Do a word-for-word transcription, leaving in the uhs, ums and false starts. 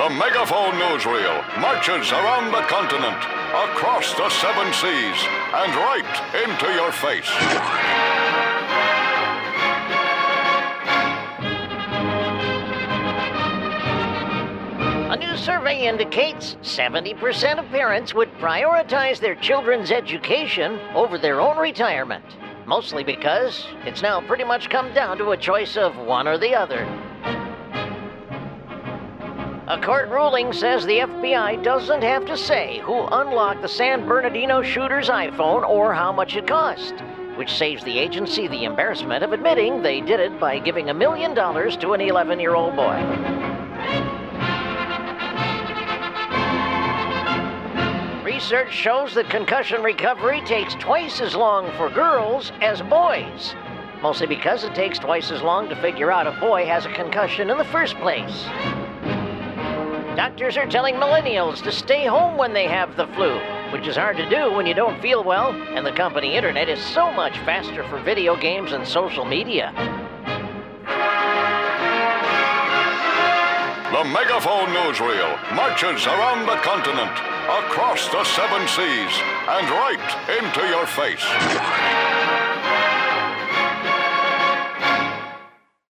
The Megaphone Newsreel marches around the continent, across the seven seas, and right into your face. A new survey indicates seventy percent of parents would prioritize their children's education over their own retirement. Mostly because it's now pretty much come down to a choice of one or the other. A court ruling says the F B I doesn't have to say who unlocked the San Bernardino shooter's iPhone or how much it cost, which saves the agency the embarrassment of admitting they did it by giving a million dollars to an eleven-year-old boy. Research shows that concussion recovery takes twice as long for girls as boys, mostly because it takes twice as long to figure out a boy has a concussion in the first place. Doctors are telling millennials to stay home when they have the flu, which is hard to do when you don't feel well, and the company internet is so much faster for video games and social media. The Megaphone Newsreel marches around the continent, across the seven seas, and right into your face.